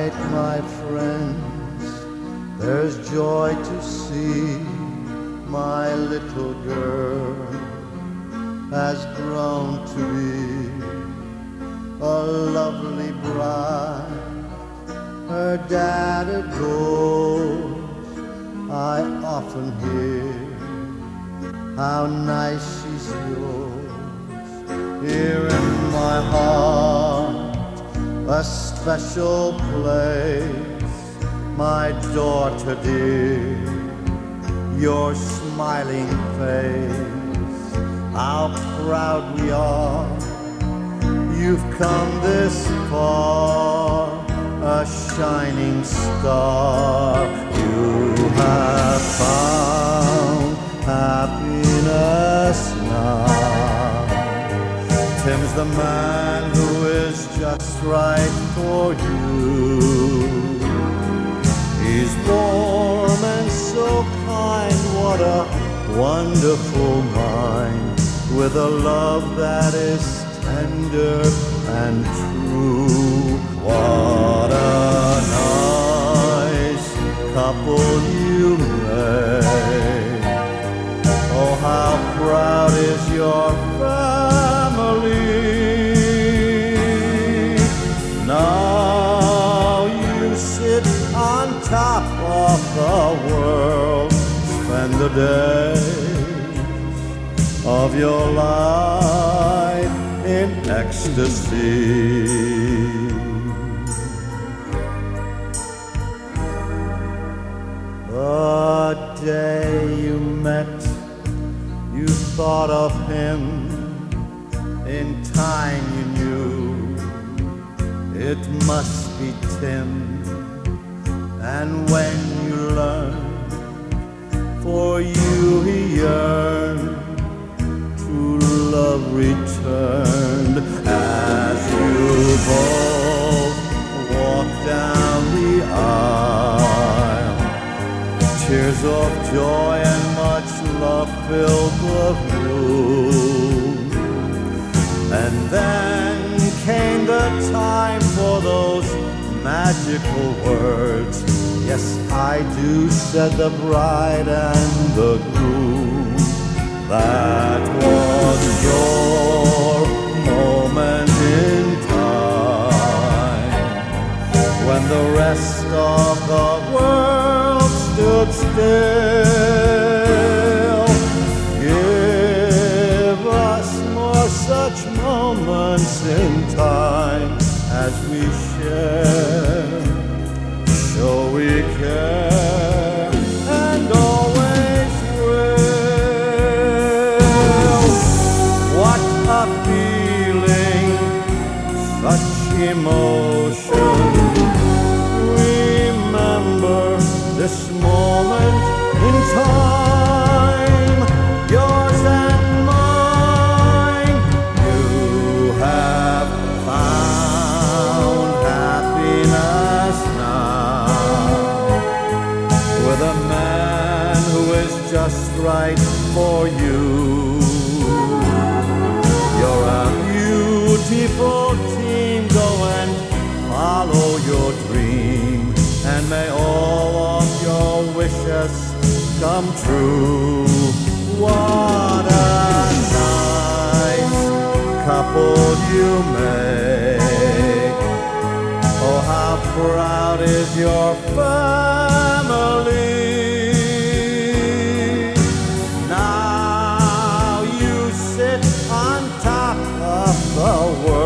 Tonight, my friends, there's joy to see. My little girl has grown to be a lovely bride. Her dad adores. I often hear how nice she's yours. Here in my heart, a special place, my daughter dear, your smiling face, how proud we are. You've come this far, a shining star. You have found happiness now. Tim's the man who is just right for you. He's warm and so kind, what a wonderful mind, with a love that is tender and true. What a nice couple you make. Oh, how proud is your family. Now you sit on top of the world, spend the days of your life in ecstasy. The day you met, you thought of him. In time you knew it must be Tim. And when you learned, for you he yearned, true love returned. As you both walked down the aisle, tears of joy and much love filled the room. And then came the time for those magical words. Yes, I do, said the bride and the groom. That was your moment in time, when the rest of the world stood still. Give us more such moments in time as we share, show we care and always will. What a feeling, such emotion. Remember this moment in time, yours and mine. You have found happiness now, with a man who is just right for you. You're a beautiful team, go and follow your dream, and may all of your wishes come true. What a nice couple you make. Oh, how proud is your family. Now you sit on top of the world,